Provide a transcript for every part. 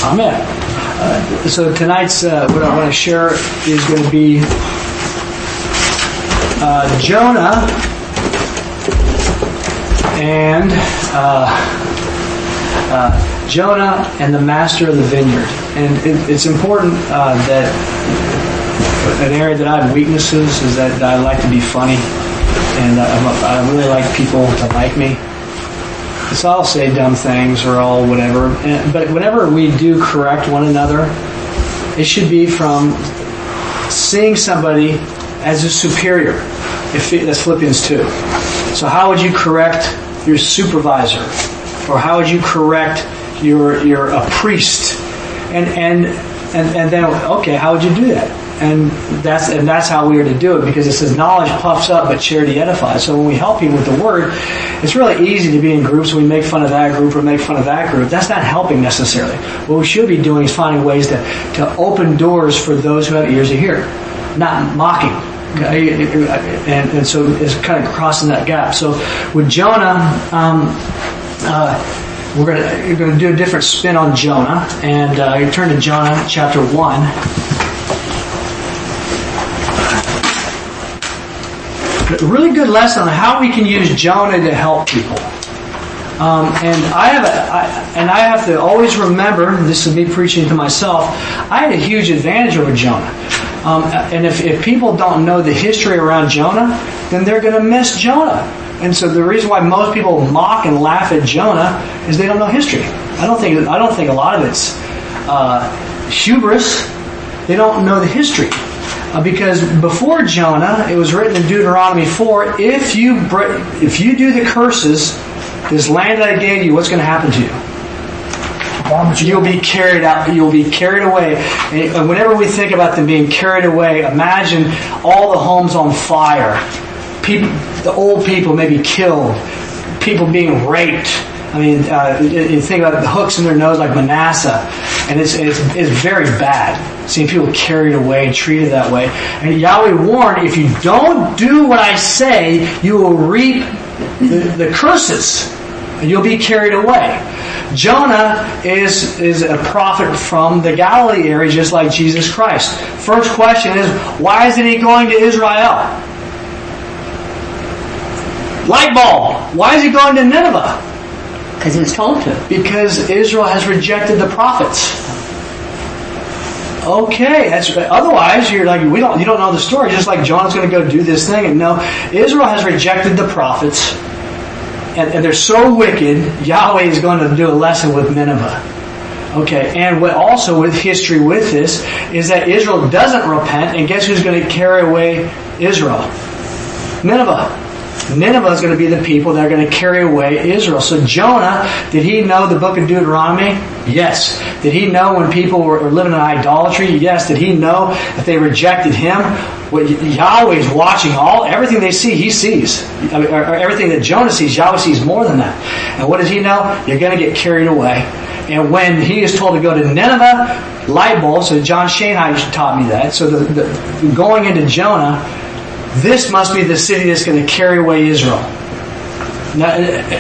Amen. So tonight's, what I want to share is going to be Jonah and Jonah and the master of the vineyard. And it's important that an area that I have weaknesses is that I like to be funny, and I really like people to like me. So I'll say dumb things or all whatever. But whenever we do correct one another, it should be from seeing somebody as a superior. That's Philippians 2. So how would you correct your supervisor? Or how would you correct your a priest? And then, okay, how would you do that? And that's how we are to do it, because it says knowledge puffs up but charity edifies. So when we help people with the word, it's really easy to be in groups and we make fun of that group or make fun of that group. That's not helping necessarily. What we should be doing is finding ways to open doors for those who have ears to hear, not mocking. Okay? And so it's kind of crossing that gap. So with Jonah, you're going to do a different spin on Jonah, and you turn to Jonah chapter 1. A really good lesson on how we can use Jonah to help people. And I have to always remember, this is me preaching to myself, I had a huge advantage over Jonah. And if people don't know the history around Jonah, then they're going to miss Jonah. And so the reason why most people mock and laugh at Jonah is they don't know history. I don't think a lot of it's hubris. They don't know the history. Because before Jonah, it was written in Deuteronomy 4, if you do the curses, this land that I gave you, what's going to happen to you? You'll be carried out. You'll be carried away. And whenever we think about them being carried away, imagine all the homes on fire. People, the old people may be killed. People being raped. I mean, you think about the hooks in their nose like Manasseh, and it's very bad. Seeing people carried away and treated that way. And Yahweh warned, if you don't do what I say, you will reap the curses, and you'll be carried away. Jonah is a prophet from the Galilee area, just like Jesus Christ. First question is, why isn't he going to Israel? Light bulb. Why is he going to Nineveh? Because he was told to. Because Israel has rejected the prophets. Okay, otherwise you're like, you don't know the story. Just like Jonah's going to go do this thing, and no, Israel has rejected the prophets, and they're so wicked. Yahweh is going to do a lesson with Nineveh. Okay, and also with history with this is that Israel doesn't repent, and guess who's going to carry away Israel? Nineveh. Nineveh is going to be the people that are going to carry away Israel. So Jonah, did he know the book of Deuteronomy? Yes. Did he know when people were living in idolatry? Yes. Did he know that they rejected him? Well, Yahweh is watching everything they see, he sees. Or everything that Jonah sees, Yahweh sees more than that. And what does he know? You're going to get carried away. And when he is told to go to Nineveh, light bulb, so John Shanghai taught me that. So the going into Jonah, this must be the city that's going to carry away Israel. Now,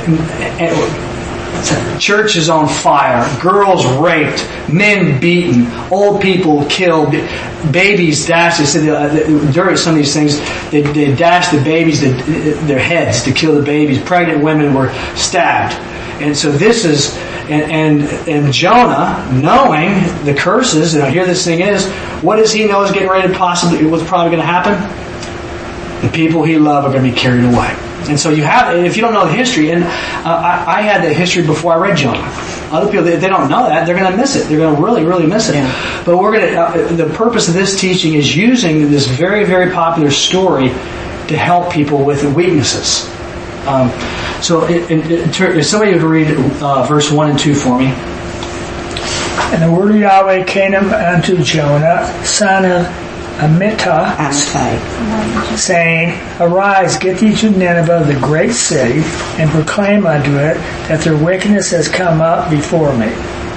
church is on fire, girls raped, men beaten, old people killed, babies dashed. They said during some of these things, they dashed the babies, their heads to kill the babies. Pregnant women were stabbed. And so this is, and Jonah, knowing the curses, and here this thing is, what does he know is getting ready to what's probably going to happen? The people he loved are going to be carried away. And so if you don't know the history, and I had the history before I read Jonah. Other people, if they don't know that, they're going to miss it. They're going to really, really miss it. Yeah. But we're going to. The purpose of this teaching is using this very, very popular story to help people with weaknesses. So if somebody would read verse 1 and 2 for me. And the word of Yahweh came unto Jonah, son of Amittai, saying, Arise, get thee to Nineveh, the great city, and proclaim unto it that their wickedness has come up before me.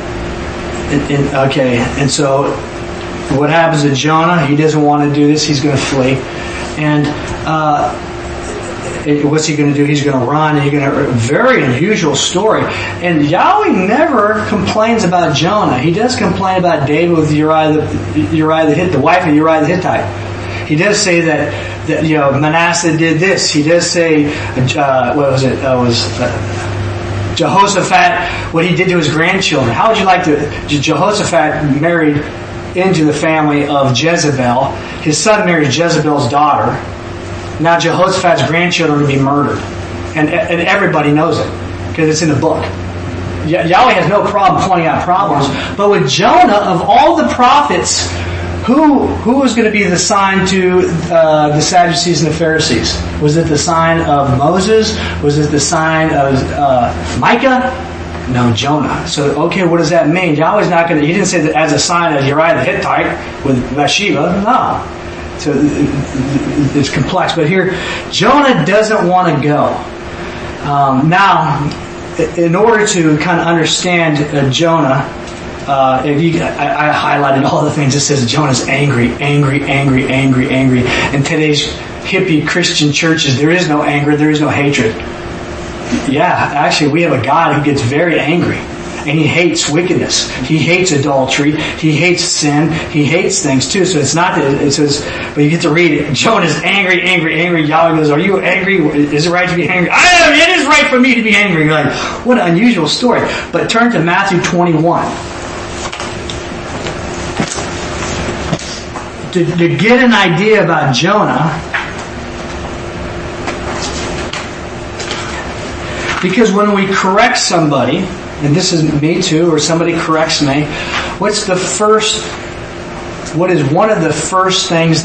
And so what happens to Jonah? He doesn't want to do this. He's going to flee. And what's he going to do? He's going to run. And very unusual story. And Yahweh never complains about Jonah. He does complain about David with Uriah the wife of Uriah the Hittite. He does say that Manasseh did this. He does say, Jehoshaphat, what he did to his grandchildren. How would you like to? Jehoshaphat married into the family of Jezebel. His son married Jezebel's daughter. Now Jehoshaphat's grandchildren will be murdered. And everybody knows it because it's in the book. Yahweh has no problem pointing out problems. But with Jonah, of all the prophets, who was going to be the sign to the Sadducees and the Pharisees? Was it the sign of Moses? Was it the sign of Micah? No, Jonah. So, okay, what does that mean? Yahweh's not going to, he didn't say that as a sign of Uriah the Hittite with Bathsheba. No. So, it's complex. But here, Jonah doesn't want to go. Now, in order to kind of understand Jonah, I highlighted all the things. It says Jonah's angry. In today's hippie Christian churches, there is no anger, there is no hatred. Yeah, actually, we have a God who gets very angry. And he hates wickedness. He hates adultery. He hates sin. He hates things too. So it's not that it says, but you get to read it. Jonah's angry. Yahweh goes, are you angry? Is it right to be angry? I am. It is right for me to be angry. You're like, what an unusual story. But turn to Matthew 21. To get an idea about Jonah, because when we correct somebody, and this is me too, or somebody corrects me, what is one of the first things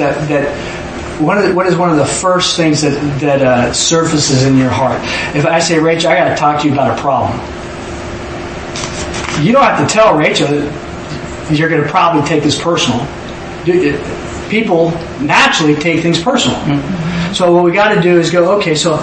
that surfaces in your heart? If I say, Rachel, I got to talk to you about a problem, you don't have to tell Rachel that you're going to probably take this personal. People naturally take things personal. Mm-hmm. So what we got to do is go, okay, so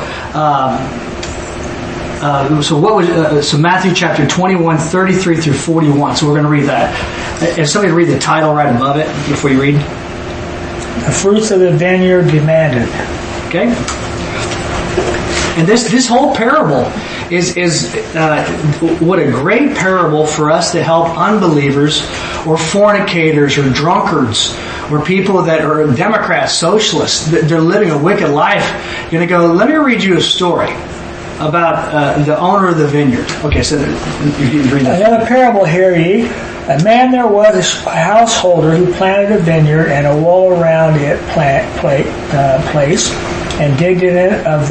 Matthew chapter 21, 33 through 41. So we're going to read that. If somebody read the title right above it before you read. The fruits of the vineyard demanded. Okay. And this whole parable is what a great parable for us to help unbelievers or fornicators or drunkards or people that are Democrats, socialists, they're living a wicked life. You're going to go, let me read you a story about the owner of the vineyard. Okay, so you read that. Another parable hear ye. A man there was a householder who planted a vineyard and a wall around it place, and digged in it a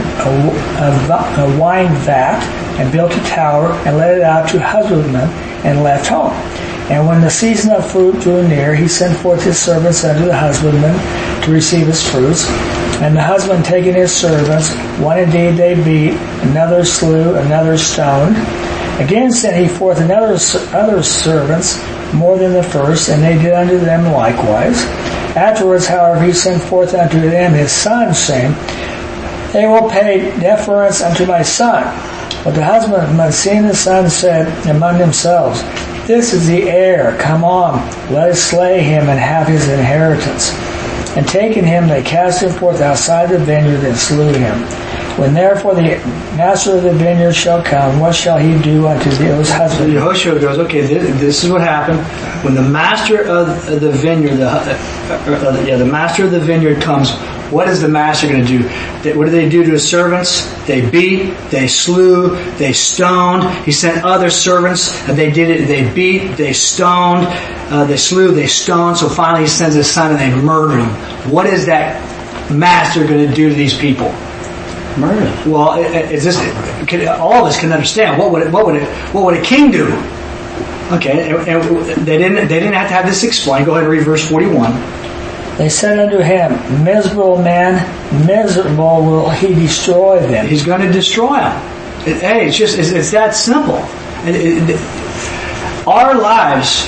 wine vat, and built a tower, and let it out to husbandmen, and left home. And when the season of fruit drew near, he sent forth his servants unto the husbandman to receive his fruits. And the husband taking his servants, one indeed they beat, another slew, another stoned. Again sent he forth other servants, more than the first, and they did unto them likewise. Afterwards, however, he sent forth unto them his son, saying, They will pay deference unto my son. But the husbandmen, seeing the son, said among themselves, This is the heir, come on, let us slay him and have his inheritance. And taking him, they cast him forth outside the vineyard and slew him. When therefore the master of the vineyard shall come, what shall he do unto those husbands? Yehoshua goes, okay, this is what happened. When the master of the vineyard, the master of the vineyard comes, what is the master going to do? What do they do to his servants? They beat, they slew, they stoned. He sent other servants, and they did it. They beat, they stoned, they slew, they stoned. So finally he sends his son and they murdered him. What is that master going to do to these people? Murder. Well, all of us can understand. What would a king do? Okay, and they didn't have to have this explained. Go ahead and read verse 41. They said unto him, Miserable man, miserable will he destroy them. He's going to destroy them. It's that simple. Our lives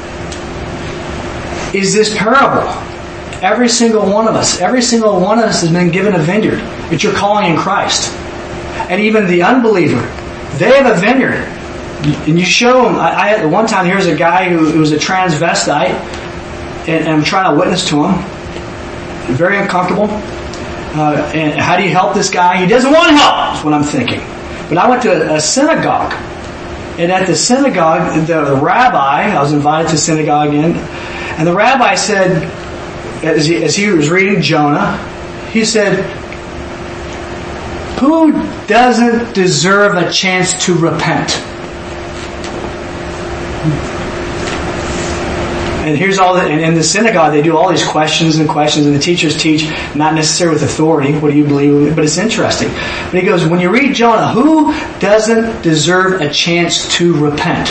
is this parable. Every single one of us has been given a vineyard. It's your calling in Christ. And even the unbeliever, they have a vineyard. And you show them. I had one time, here's a guy who was a transvestite, and I'm trying to witness to him. Very uncomfortable. And how do you help this guy? He doesn't want help, is what I'm thinking. But I went to a synagogue. And at the synagogue, the rabbi, I was invited to synagogue again, and the rabbi said, as he was reading Jonah, he said, who doesn't deserve a chance to repent? And here's all that, and in the synagogue they do all these questions, and the teachers teach not necessarily with authority. What do you believe? But it's interesting. But he goes, when you read Jonah, who doesn't deserve a chance to repent?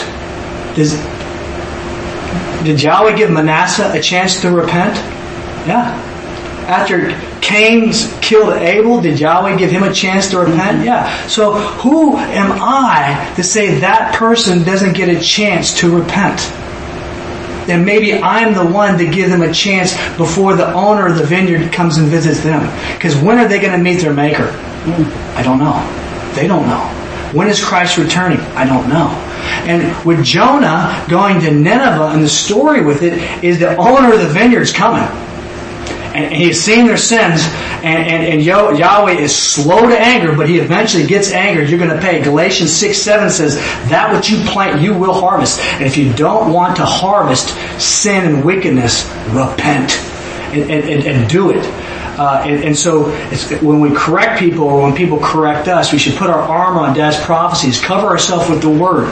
Did Yahweh give Manasseh a chance to repent? Yeah. After Cain killed Abel, did Yahweh give him a chance to repent? Yeah. So who am I to say that person doesn't get a chance to repent? And maybe I'm the one to give them a chance before the owner of the vineyard comes and visits them. Because when are they going to meet their Maker? I don't know. They don't know. When is Christ returning? I don't know. And with Jonah going to Nineveh, and the story with it is the owner of the vineyard's coming. And he's seen their sins, and Yahweh is slow to anger, but he eventually gets angered. You're going to pay. Galatians 6:7 says, that which you plant, you will harvest. And if you don't want to harvest sin and wickedness, repent and do it. And so when we correct people, or when people correct us, we should put our armor on Dad's prophecies, cover ourselves with the Word.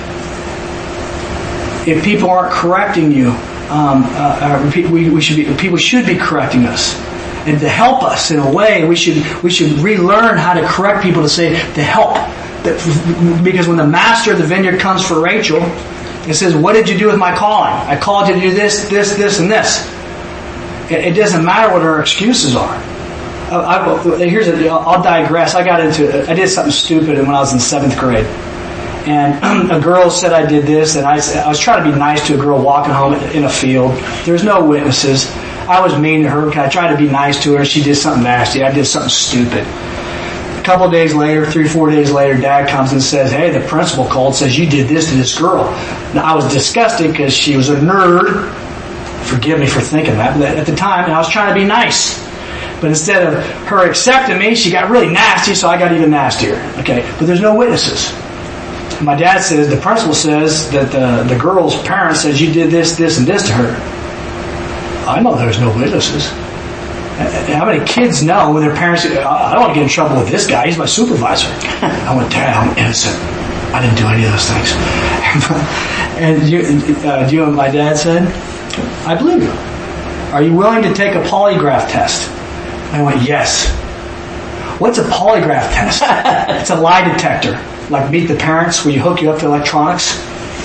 If people aren't correcting you, people should be correcting us, and to help us in a way, we should relearn how to correct people to help. Because when the master of the vineyard comes for Rachel, it says, "What did you do with my calling? I called you to do this, and this." It doesn't matter what our excuses are. I'll digress. I did something stupid when I was in 7th grade. And a girl said I did this, and I was trying to be nice to a girl walking home in a field. There's no witnesses. I was mean to her because I tried to be nice to her. She did something nasty. I did something stupid. A couple of days later, 3-4 days later, Dad comes and says, "Hey, the principal called, says you did this to this girl." Now, I was disgusted because she was a nerd. Forgive me for thinking that. But at the time, I was trying to be nice. But instead of her accepting me, she got really nasty, so I got even nastier. Okay, but there's no witnesses. My dad says, the principal says that the girl's parents says you did this, and this to her. I know there's no witnesses. How many kids know when their parents say, I don't want to get in trouble with this guy, he's my supervisor. I went, Dad, I'm innocent. I didn't do any of those things. And do you know what my dad said? I believe you. Are you willing to take a polygraph test? I went, yes. What's a polygraph test? It's a lie detector. Like Meet the Parents, where you hook you up to electronics.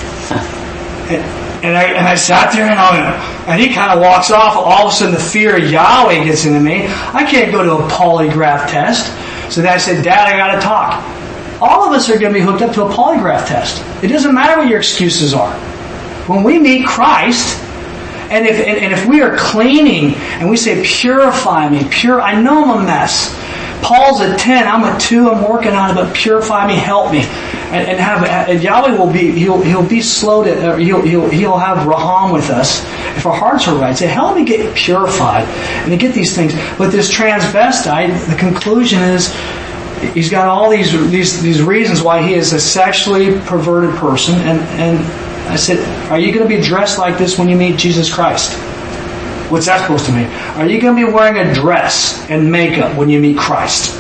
And I sat there, and he kind of walks off. All of a sudden, the fear of Yahweh gets into me. I can't go to a polygraph test. So then I said, Dad, I got to talk. All of us are going to be hooked up to a polygraph test. It doesn't matter what your excuses are. When we meet Christ, and if we are cleaning, and we say, purify me, I know I'm a mess. Paul's at 10, I'm at 2, I'm working on it, but purify me, help me. And Yahweh will be, he'll be slow to, he'll have Raham with us. If our hearts are right, say, help me get purified and to get these things. But this transvestite, the conclusion is, he's got all these reasons why he is a sexually perverted person. And I said, are you going to be dressed like this when you meet Jesus Christ? What's that supposed to mean? Are you going to be wearing a dress and makeup when you meet Christ?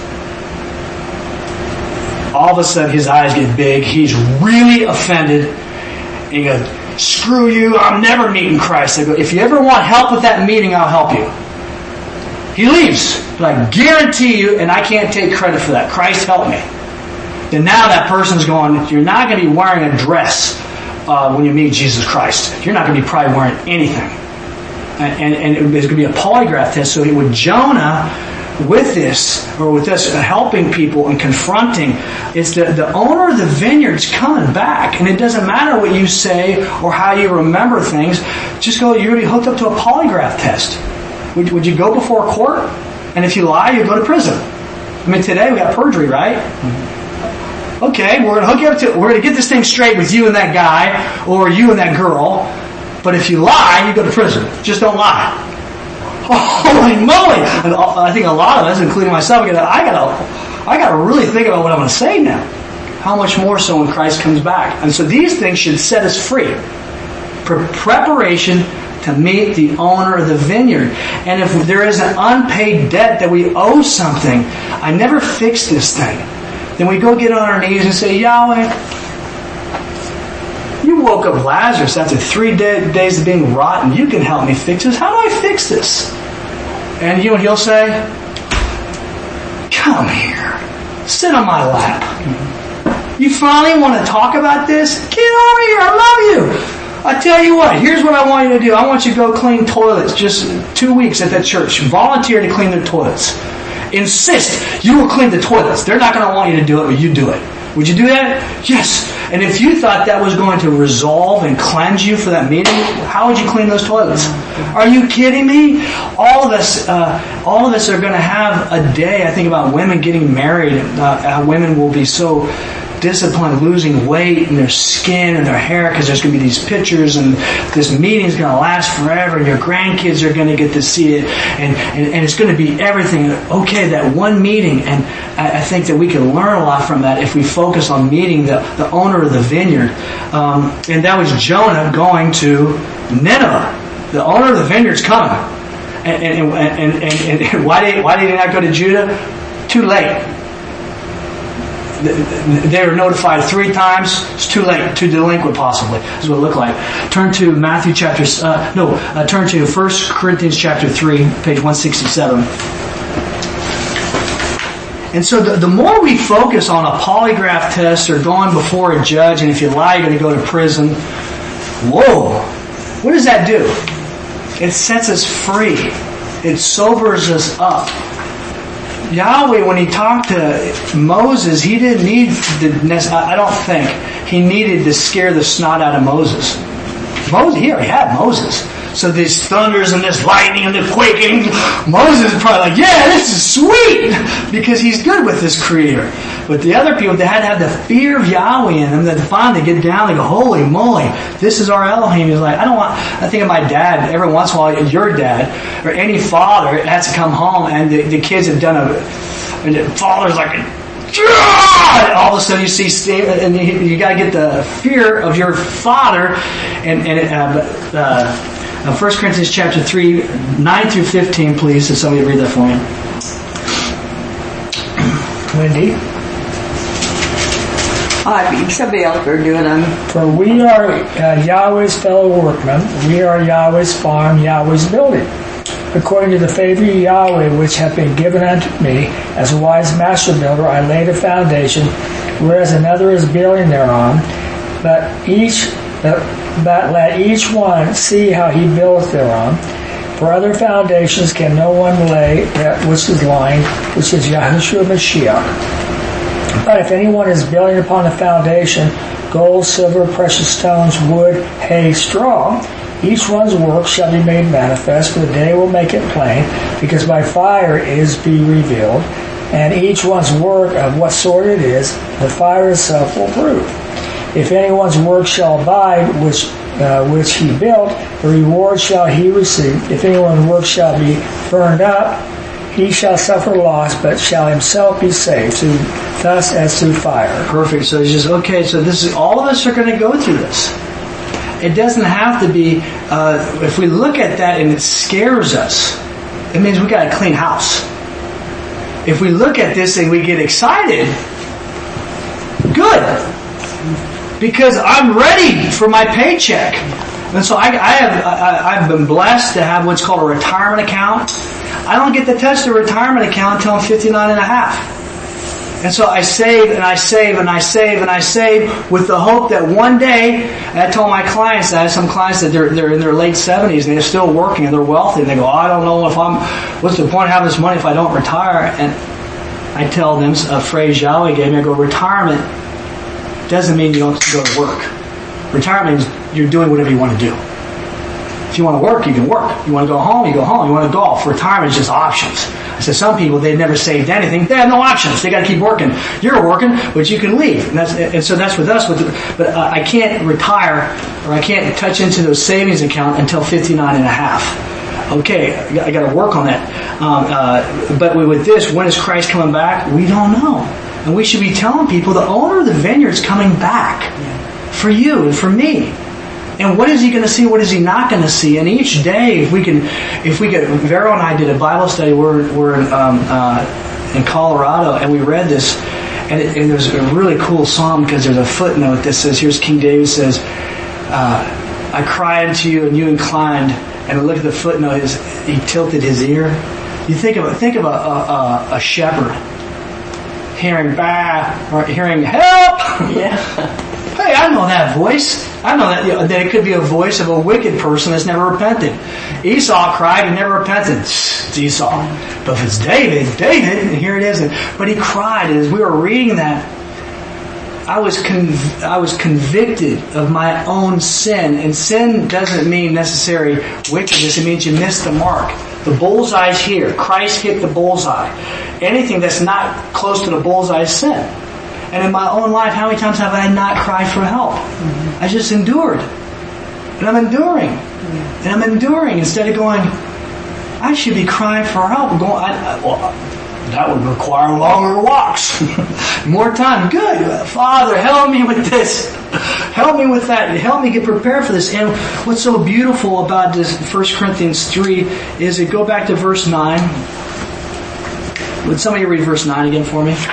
All of a sudden, his eyes get big. He's really offended. And he goes, screw you, I'm never meeting Christ. I go, if you ever want help with that meeting, I'll help you. He leaves. But I guarantee you, and I can't take credit for that, Christ help me. And now that person's going, you're not going to be wearing a dress when you meet Jesus Christ. You're not going to be probably wearing anything. And there's going to be a polygraph test. So with Jonah, with this, or with us helping people and confronting, it's the owner of the vineyard's coming back. And it doesn't matter what you say or how you remember things. Just go, you're going to be hooked up to a polygraph test. Would you go before a court? And if you lie, you go to prison. I mean, today we got perjury, right? Okay, we're going to hook you up we're going to get this thing straight with you and that guy, or you and that girl. But if you lie, you go to prison. Just don't lie. Holy moly! And I think a lot of us, including myself, I gotta really think about what I'm going to say now. How much more so when Christ comes back? And so these things should set us free for preparation to meet the owner of the vineyard. And if there is an unpaid debt that we owe something, I never fix this thing. Then we go get on our knees and say, Yahweh, you woke up Lazarus after 3 days of being rotten. You can help me fix this. How do I fix this? And you know what he'll say? Come here. Sit on my lap. You finally want to talk about this? Get over here. I love you. I tell you what, here's what I want you to do. I want you to go clean toilets just 2 weeks at that church. Volunteer to clean their toilets. Insist you will clean the toilets. They're not going to want you to do it, but you do it. Would you do that? Yes. And if you thought that was going to resolve and cleanse you for that meeting, how would you clean those toilets? Are you kidding me? All of us are going to have a day. I think about women getting married. How women will be so disciplined, losing weight in their skin and their hair, because there's going to be these pictures, and this meeting is going to last forever, and your grandkids are going to get to see it, and it's going to be everything. Okay, that one meeting, and I think that we can learn a lot from that if we focus on meeting the owner of the vineyard. And that was Jonah going to Nineveh. The owner of the vineyard's coming. And why did he not go to Judah? Too late. They were notified 3 times. It's too late, too delinquent possibly, is what it looked like. Turn to turn to 1 Corinthians chapter 3, page 167. And so the more we focus on a polygraph test or going before a judge, and if you lie, you're going to go to prison. Whoa! What does that do? It sets us free. It sobers us up. Yahweh, when he talked to Moses, he didn't need I don't think he needed to scare the snot out of Moses. He already had Moses. So these thunders and this lightning and the quaking, Moses is probably like, yeah, this is sweet, because he's good with this creator. But the other people, they had to have the fear of Yahweh in them, that finally get down and go, holy moly, this is our Elohim. He's like, I think of my dad, every once in a while, your dad, or any father has to come home, and the kids have done and the father's like, and all of a sudden you see Steve, and you got to get the fear of your father, 1 Corinthians chapter 3, 9 through 15, please. If somebody read that for me. Wendy. Somebody else are doing them. For we are Yahweh's fellow workmen. We are Yahweh's farm, Yahweh's building. According to the favor of Yahweh, which hath been given unto me, as a wise master builder, I laid a foundation, whereas another is building thereon. But let each one see how he buildeth thereon. For other foundations can no one lay that which is lying, which is Yahushua Mashiach. But if anyone is building upon the foundation, gold, silver, precious stones, wood, hay, straw, each one's work shall be made manifest, for the day will make it plain, because by fire it is be revealed, and each one's work of what sort it is, the fire itself will prove. If anyone's work shall abide, which he built, the reward shall he receive. If anyone's work shall be burned up, he shall suffer loss, but shall himself be saved, thus as through fire. Perfect. So it's just, okay, so this is, all of us are going to go through this. It doesn't have to be, if we look at that and it scares us, it means we got a clean house. If we look at this and we get excited, good. Because I'm ready for my paycheck. And so I've been blessed to have what's called a retirement account. I don't get to touch the retirement account until I'm 59 and a half. And so I save and I save and I save and I save with the hope that one day, and I told my clients, I have some clients that they're in their late 70s and they're still working and they're wealthy, and they go, I don't know what's the point of having this money if I don't retire? And I tell them a phrase Yahweh gave me. I go, retirement doesn't mean you don't go to work. Retirement means you're doing whatever you want to do. If you want to work, you can work. You want to go home, you go home. You want to golf. Retirement is just options. I said, some people, they've never saved anything. They have no options. They got to keep working. You're working, but you can leave. And so that's with us. But I can't retire, or I can't touch into those savings account until 59 and a half. Okay, I got to work on that. But with this, when is Christ coming back? We don't know. And we should be telling people the owner of the vineyard is coming back for you and for me. And what is he going to see? What is he not going to see? And each day, if we could, Vero and I did a Bible study. We're in Colorado, and we read this, and it was a really cool psalm because there's a footnote that says, here's King David says, I cried unto you and you inclined. And look at the footnote. He tilted his ear. You think of a shepherd hearing bah or hearing help. Yeah. Hey, I know that voice. I know that it could be a voice of a wicked person that's never repented. Esau cried and never repented. It's Esau. But if it's David, and here it is. But he cried, and as we were reading that, I was convicted of my own sin. And sin doesn't mean necessary wickedness. It means you missed the mark. The bullseye's here. Christ hit the bullseye. Anything that's not close to the bullseye is sin. And in my own life, how many times have I not cried for help? I just endured. And I'm enduring. And I'm enduring instead of going, I should be crying for help. That would require longer walks. More time. Good. Father, help me with this. Help me with that. Help me get prepared for this. And what's so beautiful about this 1 Corinthians 3 is it go back to verse 9. Would somebody read verse 9 again for me?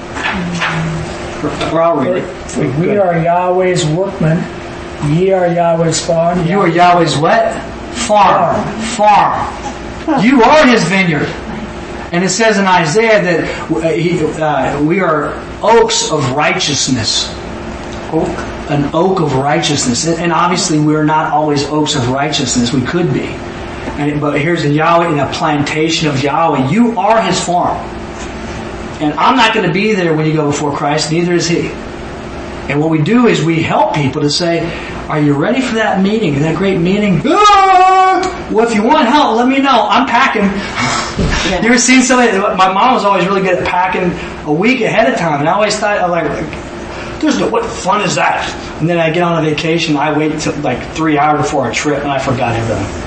Or I'll read it. We are Yahweh's workmen. Ye are Yahweh's farm. You are Yahweh's what? Farm. You are His vineyard. And it says in Isaiah that we are oaks of righteousness. An oak of righteousness. And obviously we're not always oaks of righteousness. We could be. But here's a Yahweh in a plantation of Yahweh. You are His farm. And I'm not going to be there when you go before Christ. Neither is He. And what we do is we help people to say, are you ready for that meeting? That great meeting? Well, if you want help, let me know. I'm packing. Yeah. You ever seen somebody? My mom was always really good at packing a week ahead of time. And I always thought, what fun is that? And then I get on a vacation. I wait till 3 hours before a trip, and I forgot everything.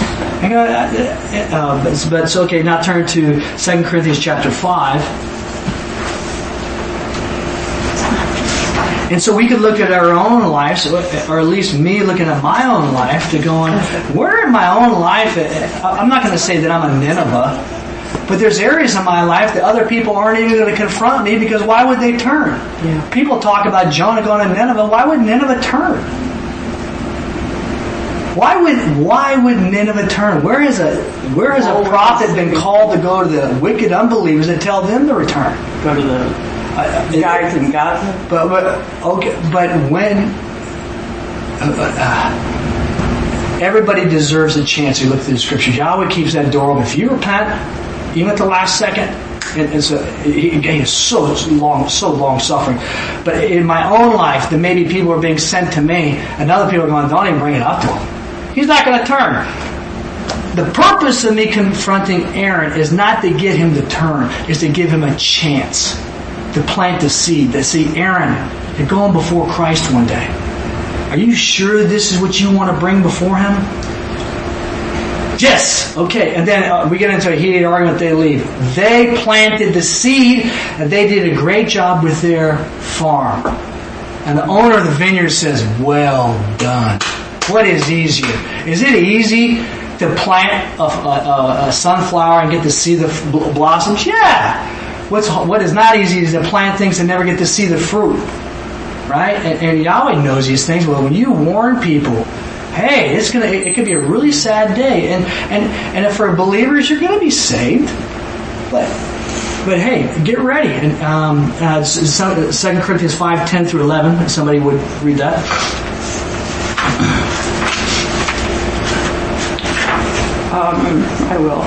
But it's okay. Now turn to 2 Corinthians chapter 5. And so we could look at our own lives, or at least me looking at my own life, to going, where in my own life, I'm not going to say that I'm a Nineveh, but there's areas in my life that other people aren't even going to confront me, because why would they turn? Yeah. People talk about Jonah going to Nineveh. Why would Nineveh turn? Why would Nineveh turn? Where has a prophet been called to go to the wicked unbelievers and tell them to return? Go to the guys in Gaza. But when everybody deserves a chance. You look through the scriptures. Yahweh keeps that door open. If you repent, even at the last second, and so He is so long suffering. But in my own life, that maybe people are being sent to me, and other people are going, don't even bring it up to him. He's not going to turn. The purpose of me confronting Aaron is not to get him to turn, is to give him a chance to plant the seed. That see, Aaron, you're going before Christ one day. Are you sure this is what you want to bring before Him? Yes. Okay. And then we get into a heated argument. They leave. They planted the seed, and they did a great job with their farm. And the owner of the vineyard says, well done. What is easier? Is it easy to plant a sunflower and get to see the blossoms? Yeah. What is not easy is to plant things and never get to see the fruit. Right? And Yahweh knows these things. Well, when you warn people, hey, it could be a really sad day. And if for believers, you're going to be saved. But hey, get ready. And 2 Corinthians 5:10 through 11. If somebody would read that. I will.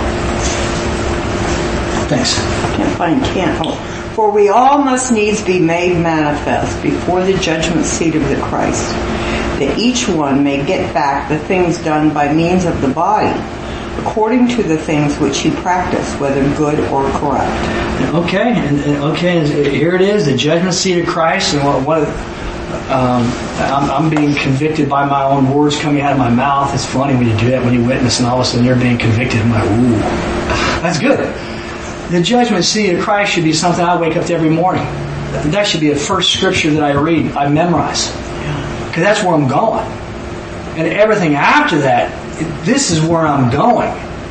Thanks. Can't. For we all must needs be made manifest before the judgment seat of the Christ, that each one may get back the things done by means of the body, according to the things which he practiced, whether good or corrupt. Okay, and here it is, the judgment seat of Christ, and I'm being convicted by my own words coming out of my mouth. It's funny when you do that, when you witness, and all of a sudden you're being convicted. I'm like, ooh, that's good. The judgment seat of Christ should be something I wake up to every morning. That should be the first scripture that I read, I memorize. Because that's where I'm going. And everything after that, this is where I'm going.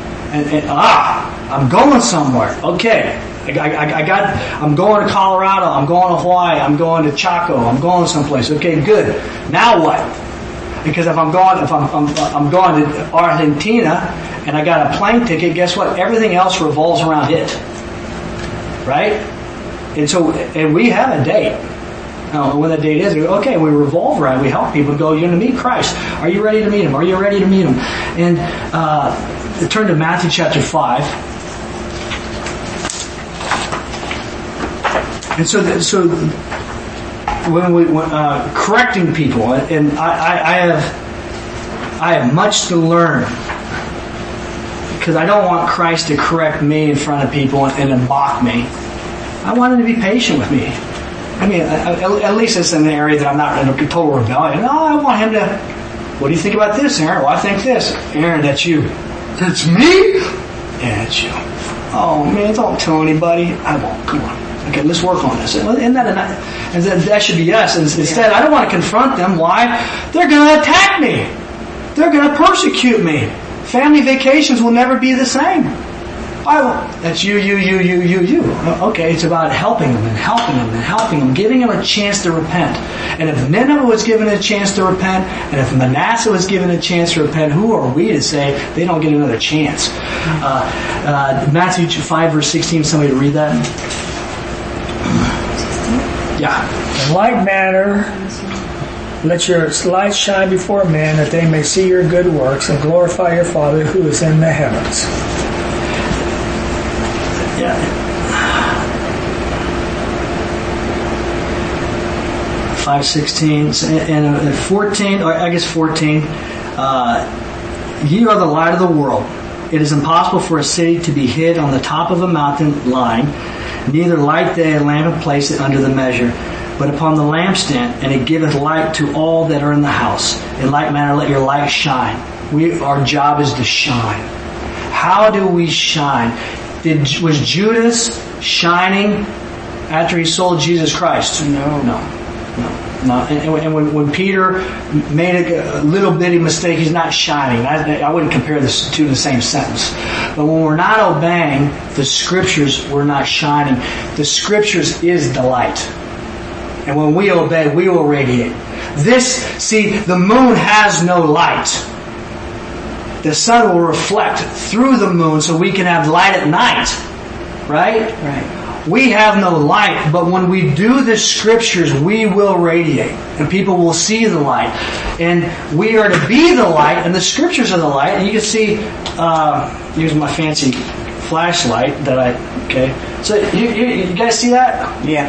I'm going somewhere. Okay. I'm going to Colorado. I'm going to Hawaii. I'm going to Chaco. I'm going someplace. Okay, good. Now what? Because if I'm going to Argentina and I got a plane ticket, guess what? Everything else revolves around it. Right? And we have a date. When that date is, okay, we revolve around. We help people go, you're going to meet Christ. Are you ready to meet Him? Are you ready to meet Him? And turn to Matthew chapter 5. And so when we correcting people, and I have much to learn, because I don't want Christ to correct me in front of people and then mock me. I want Him to be patient with me. I mean, at least it's in the area that I'm not in a total rebellion. No, I want Him to, what do you think about this, Aaron? Well, I think this. Aaron, that's you. That's me? Yeah, that's you. Oh, man, don't tell anybody. I won't. Come on. Okay, let's work on this. And that should be us. Instead, I don't want to confront them. Why? They're going to attack me. They're going to persecute me. Family vacations will never be the same. That's you. Okay, it's about helping them, giving them a chance to repent. And if Nineveh was given a chance to repent, and if Manasseh was given a chance to repent, who are we to say they don't get another chance? Matthew 5 verse 16, somebody read that? Yeah. In like manner, let your light shine before men, that they may see your good works and glorify your Father who is in the heavens. Yeah. 5:16 and 14, or I guess 14. Ye are the light of the world. It is impossible for a city to be hid on the top of a mountain line. Neither light they a lamp and place it under the measure, but upon the lampstand, and it giveth light to all that are in the house. In like manner, let your light shine. Our job is to shine. How do we shine? Was Judas shining after he sold Jesus Christ? No. And when Peter made a little bitty mistake, he's not shining. I wouldn't compare this to the same sentence. But when we're not obeying the Scriptures, we're not shining. The Scriptures is the light. And when we obey, we will radiate. The moon has no light. The sun will reflect through the moon so we can have light at night. Right? Right. We have no light, but when we do the Scriptures, we will radiate, and people will see the light. And we are to be the light, and the Scriptures are the light. And you can see, here's my fancy flashlight okay. So you guys see that? Yeah.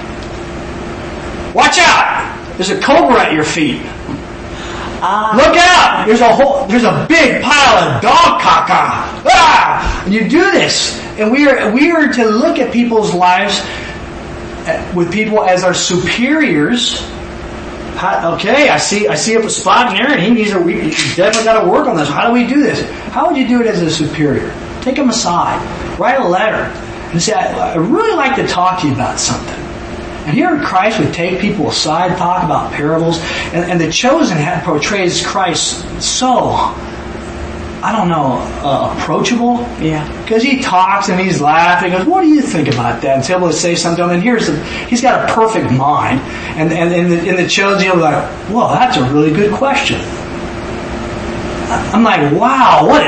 Watch out! There's a cobra at your feet. Look out! There's a big pile of dog caca. And you do this. And we are to look at people's lives with people as our superiors. Okay, I see a spot in there, and he's definitely got to work on this. How do we do this? How would you do it as a superior? Take him aside, write a letter, and say, "I really like to talk to you about something." And here Christ would take people aside, talk about parables, and the Chosen portrays Christ so, approachable. Yeah. Because he talks and he's laughing. He goes, what do you think about that? And he's able to say something. And he's got a perfect mind. And in the Chosen, he'll be like, well, that's a really good question. I'm like, wow, what?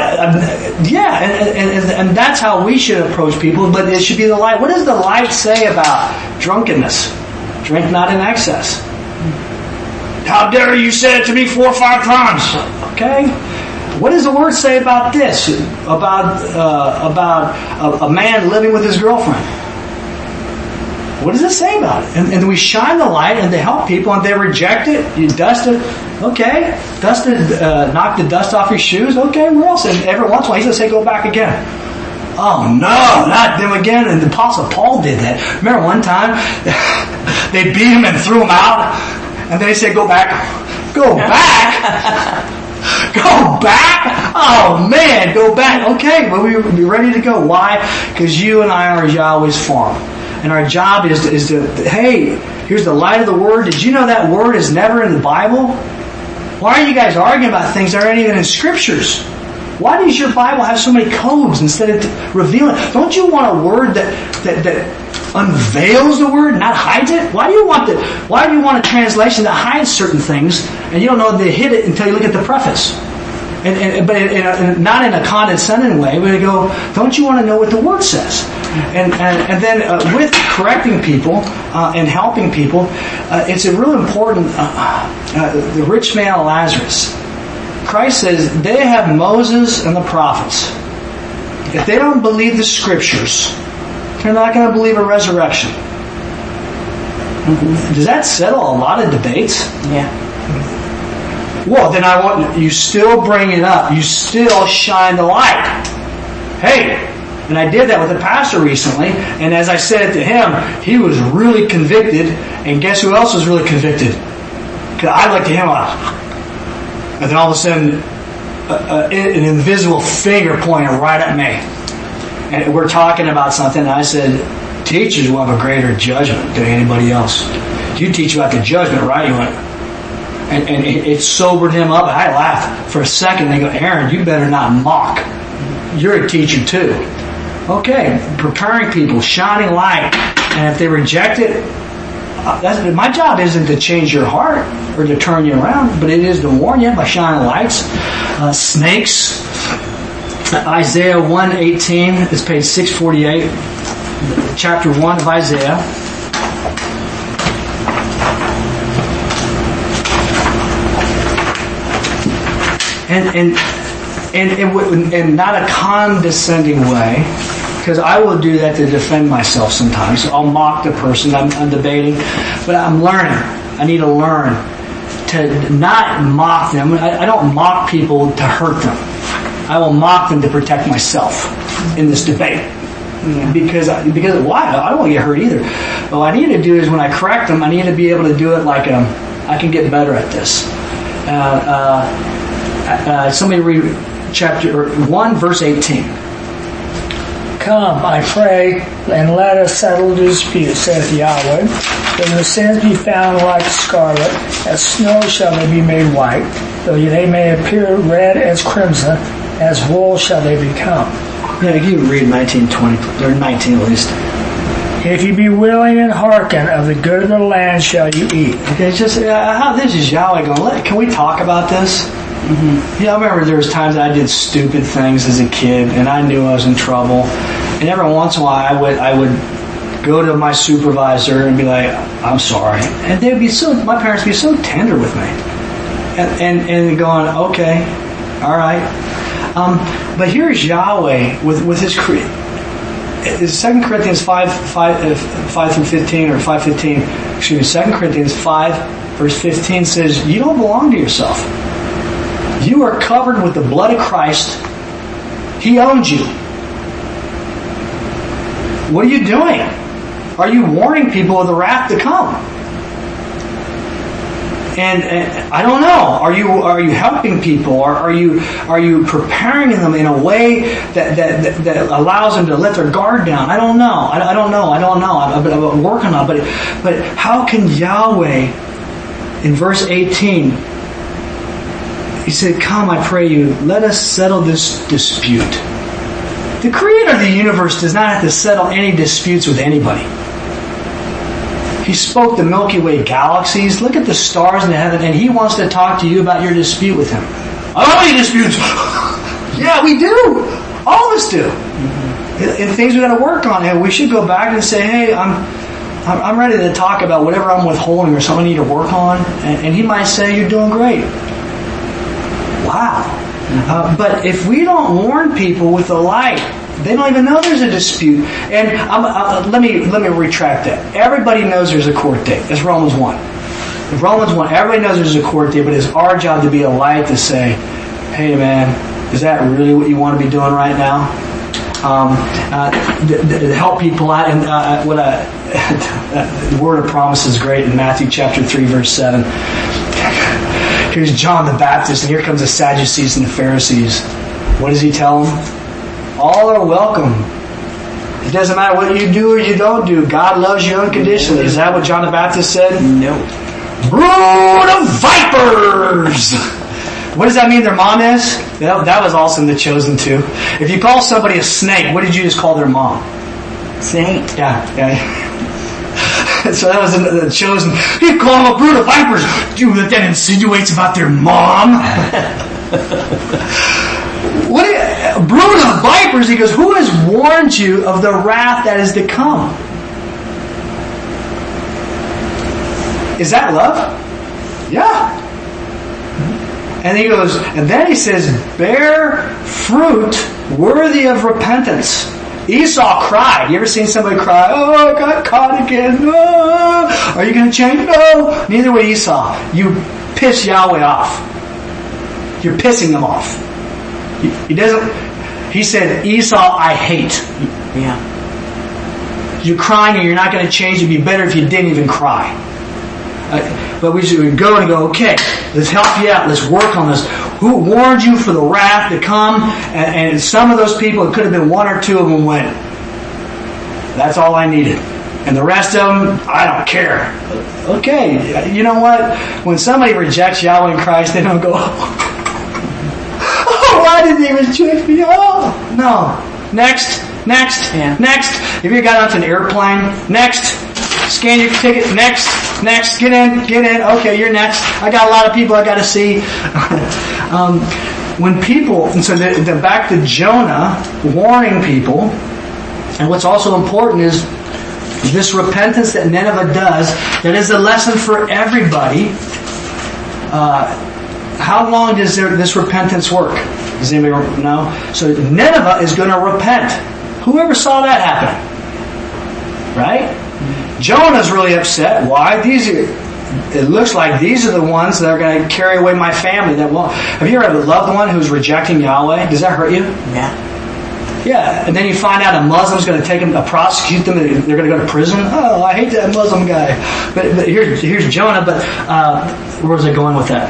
And that's how we should approach people. But it should be the light. What does the light say about drunkenness? Drink not in excess. How dare you say it to me 4 or 5 times? Okay. What does the Word say about this? About a man living with his girlfriend? What does it say about it? And we shine the light and they help people, and they reject it. You dust it. Okay. Dust it. Knock the dust off your shoes. Okay. Where else? And every once in a while, he's going to say, go back again. Oh no, not them again. And the Apostle Paul did that. Remember one time they beat him and threw him out. And then he said, go back. Go back? Go back? Oh man, go back. Okay, well we'll be ready to go. Why? Because you and I are Yahweh's farm. And our job is to, hey, here's the light of the Word. Did you know that Word is never in the Bible? Why are you guys arguing about things that aren't even in Scriptures? Why does your Bible have so many codes instead of revealing? Don't you want a Word that unveils the Word, not hides it? Why do you want a translation that hides certain things and you don't know they hid it until you look at the preface? But not in a condescending way. We go, don't you want to know what the Word says? And then with correcting people and helping people, it's a real important. The rich man and Lazarus. Christ says they have Moses and the prophets. If they don't believe the Scriptures, they're not going to believe a resurrection. Does that settle a lot of debates? Yeah. Well, then I want you still bring it up. You still shine the light. Hey, and I did that with a pastor recently, and as I said it to him, he was really convicted, and guess who else was really convicted? Because I looked at him and then all of a sudden, an invisible finger pointed right at me. And we're talking about something, and I said, teachers will have a greater judgment than anybody else. You teach about the judgment, right? He went, and it sobered him up. I laughed for a second. They go, Aaron, you better not mock. You're a teacher too. Okay, preparing people, shining light, and if they reject it, my job isn't to change your heart or to turn you around, but it is to warn you by shining lights. Snakes. Isaiah 1:18. It's page 648. Chapter 1 of Isaiah. And not a condescending way, because I will do that to defend myself sometimes. I'll mock the person I'm debating, but I'm learning. I need to learn to not mock them. I don't mock people to hurt them. I will mock them to protect myself in this debate. Because why? I don't want to get hurt either. What I need to do is when I correct them, I need to be able to do it like I can get better at this. Somebody read chapter 1, verse 18. Come, I pray, and let us settle the dispute, saith Yahweh. Though your sins be found like scarlet, as snow shall they be made white. Though they may appear red as crimson, as wool shall they become. Yeah, you read 19, 20, or 19 at least. If you be willing and hearken, of the good of the land shall you eat. Okay, it's just how this is Yahweh going. Can we talk about this? Mm-hmm. Yeah, I remember there was times that I did stupid things as a kid, and I knew I was in trouble. And every once in a while, I would go to my supervisor and be like, "I'm sorry," and they'd be my parents would be so tender with me, and going, "Okay, all right." But here's Yahweh with His creed. 2 Corinthians 5 through 15 or 5:15. Excuse me. 2 Corinthians 5 verse 15 says, "You don't belong to yourself. You are covered with the blood of Christ. He owns you." What are you doing? Are you warning people of the wrath to come? And I don't know. Are you helping people? Or are you preparing them in a way that allows them to let their guard down? I don't know. I don't know. I'm working on it. But how can Yahweh, in verse 18, He said, "Come, I pray you, let us settle this dispute." The Creator of the universe does not have to settle any disputes with anybody. He spoke the Milky Way galaxies. Look at the stars in the heaven, and He wants to talk to you about your dispute with Him. I don't have any disputes. Yeah, we do. All of us do. And things we got to work on. And we should go back and say, "Hey, I'm ready to talk about whatever I'm withholding or something I need to work on." And He might say, "You're doing great." Wow. But if we don't warn people with the light, they don't even know there's a dispute. And let me retract that. Everybody knows there's a court date. That's Romans 1. Romans 1, everybody knows there's a court date, but it's our job to be a light to say, "Hey man, is that really what you want to be doing right now? to help people out. And the word of promise is great in Matthew chapter 3, verse 7. Here's John the Baptist, and here comes the Sadducees and the Pharisees. What does he tell them? All are welcome. It doesn't matter what you do or you don't do. God loves you unconditionally. Is that what John the Baptist said? No. Brood of vipers! What does that mean their mom is? That was also in The Chosen too. If you call somebody a snake, what did you just call their mom? Snake. Yeah. So that was in The Chosen. You call them a brood of vipers. Dude, that insinuates about their mom. Brood of vipers, he goes, who has warned you of the wrath that is to come? Is that love? Yeah. And he goes, and then he says, bear fruit worthy of repentance. Esau cried. You ever seen somebody cry? Oh, I got caught again. Oh, are you going to change? No. Neither way Esau. You piss Yahweh off. You're pissing him off. He said, Esau, I hate. Yeah. You're crying and you're not going to change. It'd be better if you didn't even cry. But we should go and go, okay, let's help you out. Let's work on this. Who warned you for the wrath to come? And some of those people, it could have been one or two of them went, that's all I needed. And the rest of them, I don't care. Okay, you know what? When somebody rejects Yahweh in Christ, they don't go, oh, why did they reject me? Oh, no. Next. Yeah. Next. If you got onto an airplane, next. Scan your ticket, next, get in, okay, you're next. I got a lot of people I got to see. When people, and so back to Jonah, warning people, and what's also important is this repentance that Nineveh does, that is a lesson for everybody. How long does this repentance work? Does anybody know? So Nineveh is going to repent. Whoever saw that happen? Right? Jonah's really upset. Why? It looks like these are the ones that are going to carry away my family. Have you ever had a loved one who's rejecting Yahweh? Does that hurt you? Yeah. Yeah. And then you find out a Muslim's going to take them to prosecute them. And they're going to go to prison. Oh, I hate that Muslim guy. But here's Jonah. But where was I going with that?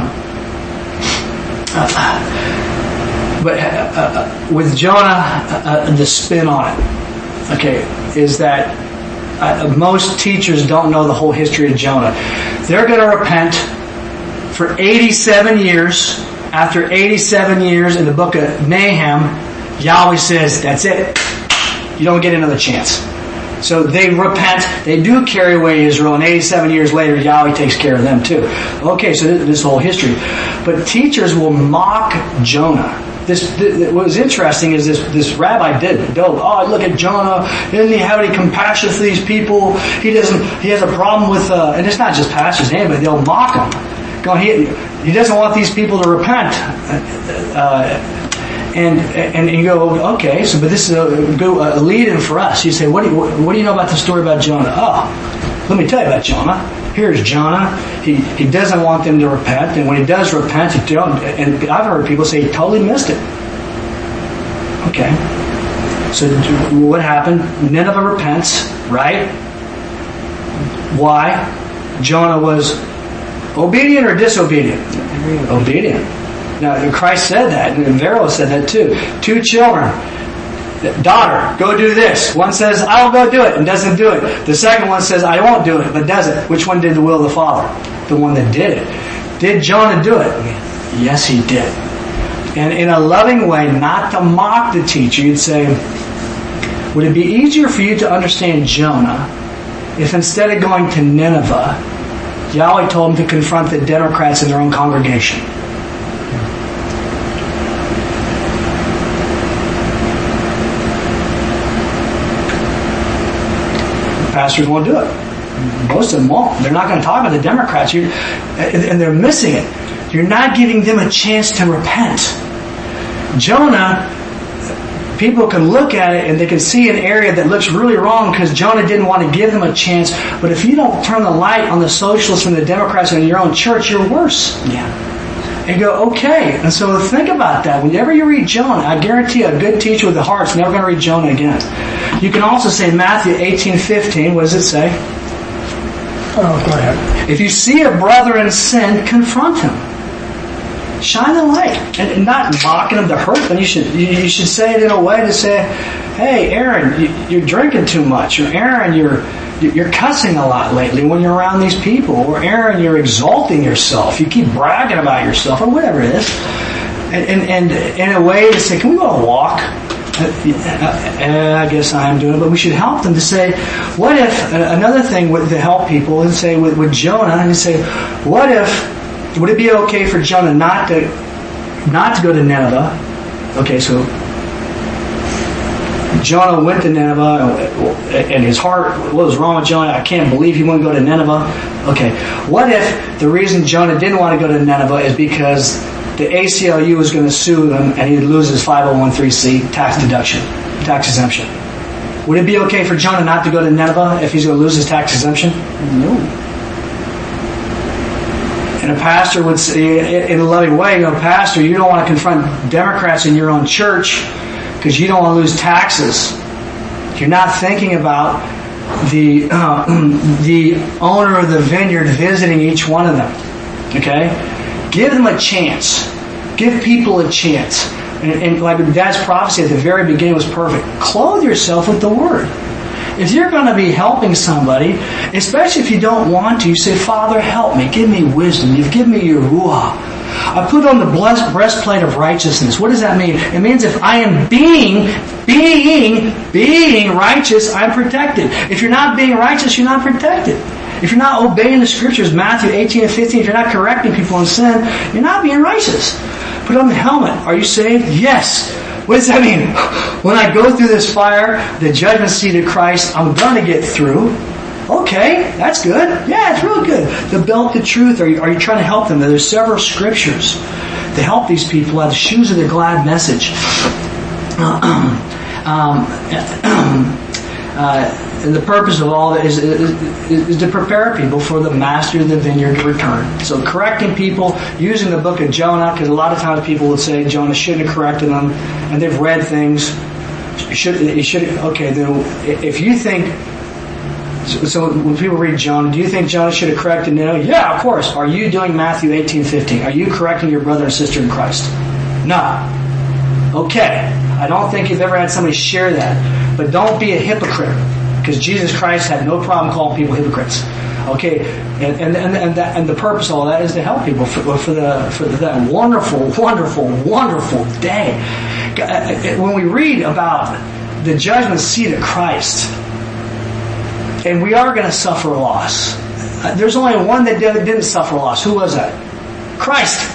With Jonah, the spin on it, okay, is that most teachers don't know the whole history of Jonah. They're going to repent for 87 years. After 87 years in the book of Nahum, Yahweh says, that's it. You don't get another chance. So they repent. They do carry away Israel, and 87 years later, Yahweh takes care of them too. Okay, so this whole history. But teachers will mock Jonah. What was interesting is this rabbi did. Oh, look at Jonah. Doesn't he have any compassion for these people? He has a problem with, and it's not just pastors, anybody. They'll mock him. Going, he doesn't want these people to repent. And you go, okay, so but this is a lead-in for us. You say, what do you know about the story about Jonah? Oh, let me tell you about Jonah. Here's Jonah. He doesn't want them to repent, and when he does repent, and I've heard people say he totally missed it. Okay. So what happened? Nineveh repents, right? Why? Jonah was obedient or disobedient? Obedient. Now, Christ said that, and Vero said that too. 2 children. Daughter, go do this. One says, I'll go do it, and doesn't do it. The second one says, I won't do it, but does it. Which one did the will of the Father? The one that did it. Did Jonah do it? Yes, he did. And in a loving way, not to mock the teacher, you'd say, would it be easier for you to understand Jonah if instead of going to Nineveh, Yahweh told him to confront the Democrats in their own congregation? Pastors won't do it. Most of them won't. They're not going to talk about the Democrats. And they're missing it. You're not giving them a chance to repent. Jonah, people can look at it and they can see an area that looks really wrong because Jonah didn't want to give them a chance. But if you don't turn the light on the socialists and the Democrats in your own church, you're worse. Yeah. And go, okay. And so think about that. Whenever you read Jonah, I guarantee a good teacher with a heart's never going to read Jonah again. You can also say Matthew 18:15. What does it say? Oh, go ahead. If you see a brother in sin, confront him. Shine the light. And not mocking him to hurt them. You should say it in a way to say, hey, Aaron, you're drinking too much. Or Aaron, you're cussing a lot lately when you're around these people. Or Aaron, you're exalting yourself. You keep bragging about yourself, or whatever it is. And in a way to say, can we go on a walk? I guess I am doing it, but we should help them to say, what if, another thing to help people is say with Jonah, and say, would it be okay for Jonah not to go to Nineveh? Okay, so Jonah went to Nineveh, and his heart, what was wrong with Jonah? I can't believe he wouldn't go to Nineveh. Okay, what if the reason Jonah didn't want to go to Nineveh is because the ACLU was going to sue him and he'd lose his 501(c)(3) tax exemption? Would it be okay for Jonah not to go to Nineveh if he's going to lose his tax exemption? No. And a pastor would say, in a loving way, Pastor, you don't want to confront Democrats in your own church because you don't want to lose taxes. You're not thinking about the owner of the vineyard visiting each one of them. Okay? Give them a chance. Give people a chance. And like Dad's prophecy at the very beginning was perfect. Clothe yourself with the Word. If you're going to be helping somebody, especially if you don't want to, you say, Father, help me. Give me wisdom. You've given me your ruah. I put on the breastplate of righteousness. What does that mean? It means if I am being righteous, I'm protected. If you're not being righteous, you're not protected. If you're not obeying the Scriptures, Matthew 18 and 15, if you're not correcting people in sin, you're not being righteous. Put on the helmet. Are you saved? Yes. What does that mean? When I go through this fire, the judgment seat of Christ, I'm going to get through. Okay, that's good. Yeah, it's real good. The belt of truth. Are you trying to help them? There's several scriptures to help these people out. The shoes of the glad message. And the purpose of all that is to prepare people for the master of the vineyard to return. So correcting people, using the book of Jonah, because a lot of times people would say Jonah shouldn't have corrected them, and they've read things. Okay, then if you think, so when people read Jonah, do you think Jonah should have corrected Nineveh? Yeah, of course. Are you doing Matthew 18:15? Are you correcting your brother and sister in Christ? No. Okay. I don't think you've ever had somebody share that. But don't be a hypocrite. Because Jesus Christ had no problem calling people hypocrites. Okay, and the purpose of all that is to help people for that wonderful day. When we read about the judgment seat of Christ, and we are going to suffer loss. There's only one that didn't suffer loss. Who was that? Christ.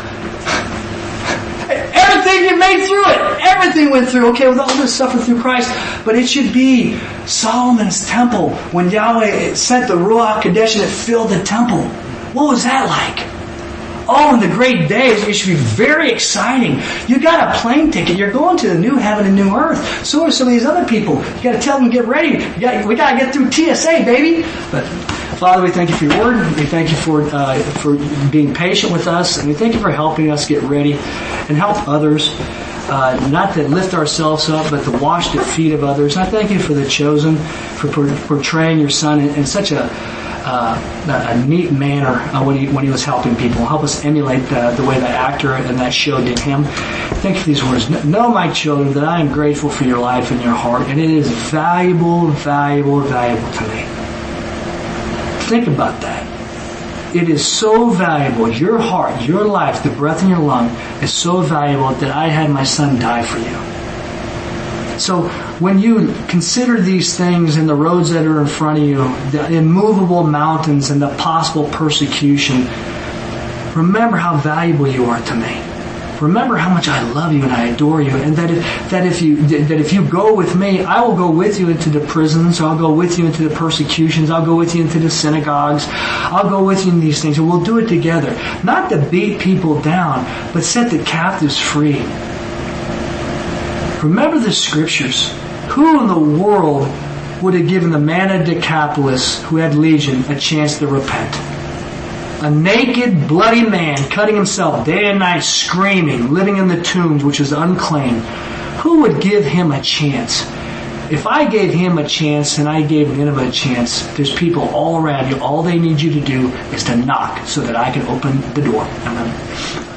Everything you made through it. Everything went through. Okay, well, all this suffered through Christ. But it should be Solomon's temple. When Yahweh sent the Ruach Kadesh and it filled the temple. What was that like? Oh, in the great days, it should be very exciting. You got a plane ticket. You're going to the new heaven and new earth. So are some of these other people. You got to tell them to get ready. We got to get through TSA, baby. But Father, we thank you for your word. We thank you for being patient with us, and we thank you for helping us get ready and help others. Not to lift ourselves up, but to wash the feet of others. I thank you for the chosen, for portraying your Son in such a neat manner when he was helping people. Help us emulate the way that actor and that show did him. Thank you for these words. Know, my children, that I am grateful for your life and your heart, and it is valuable to me. Think about that. It is so valuable. Your heart, your life, the breath in your lung is so valuable that I had my Son die for you. So when you consider these things and the roads that are in front of you, the immovable mountains and the possible persecution, remember how valuable you are to me. Remember how much I love you and I adore you, and that if you go with me, I will go with you into the prisons. I'll go with you into the persecutions. I'll go with you into the synagogues. I'll go with you in these things, and we'll do it together. Not to beat people down, but set the captives free. Remember the scriptures. Who in the world would have given the man of Decapolis, who had legion, a chance to repent? A naked, bloody man, cutting himself day and night, screaming, living in the tombs, which is unclean. Who would give him a chance? If I gave him a chance and I gave Nineveh a chance, there's people all around you. All they need you to do is to knock so that I can open the door. Amen.